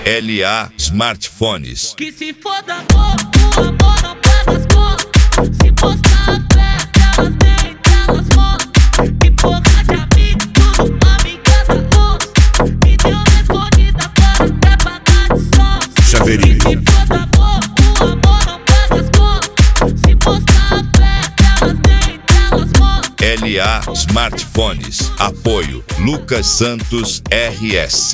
LA Smartphones. Que se foda amor, o amor não paga as contas. Se postar a fé, elas nem elas mostram. Que porra de amigo, tudo amiga da moça. Me deu na escondida para até pagar de sócio. Chaveirinho. Que se foda amor, o amor não paga as contas. Se postar a fé, elas nem elas mostram. LA Smartphones. Apoio Lucas Santos RS,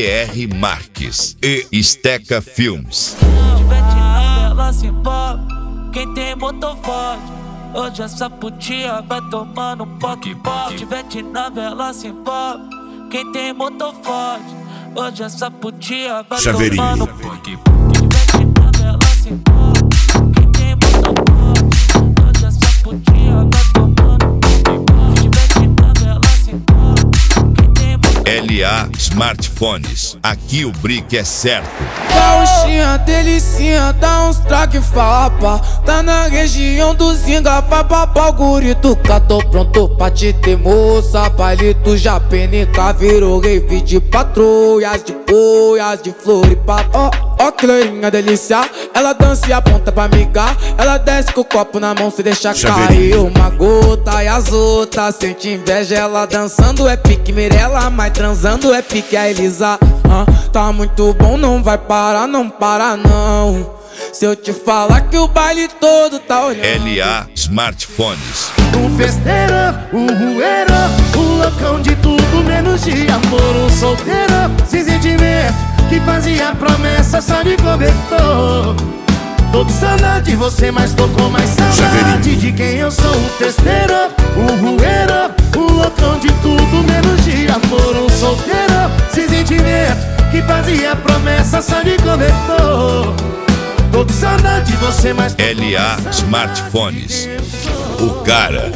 TR Marques e Esteca Filmes. Tivete na vela se envolve, quem tem motor forte. Hoje essa putinha vai tomando um poque-poque. Tivete na vela se envolve, quem tem motor forte. Hoje essa putinha vai Chaveirinho. tomando um poque-poque. Tivete na vela se envolve, quem tem motor forte. Hoje essa putinha vai tomando um poque-poque. Tivete na vela se envolve, quem tem motor forte. LA Smartphones. Aqui o brick é certo. Gauchinha, delicinha, dá uns traque fapa. Tá na região do Zinga, vai papar o gurito. Tô pronto pra te ter moça. Palito já penica, virou rave de patrulhas, de poias, de floripapo. Ó que loirinha delícia, ela dança e aponta pra migar. Ela desce com o copo na mão, se deixa cair uma gota. E as outras sente inveja, ela dançando é pique Mirella, mas transando é pique a Elisa. Tá muito bom, não vai parar, não para não. Se eu te falar que o baile todo tá olhando. LA Smartphones. Um festeiro, um rueiro, um loucão de tudo menos de amor. Um solteiro, sem sentimento, que fazia promessa só de cobertor. Tô com saudade de você, mas tô com mais saudade de quem eu sou. Um festeiro, um rueiro, um loucão de tudo menos de amor. Um solteiro, sem sentimento, que fazia promessa só de cobertor. Tô com saudade de você, mas LA Smartphones. O cara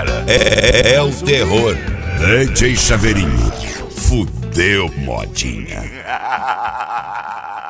é o terror. DJ Chaveirinho. Fudeu, modinha.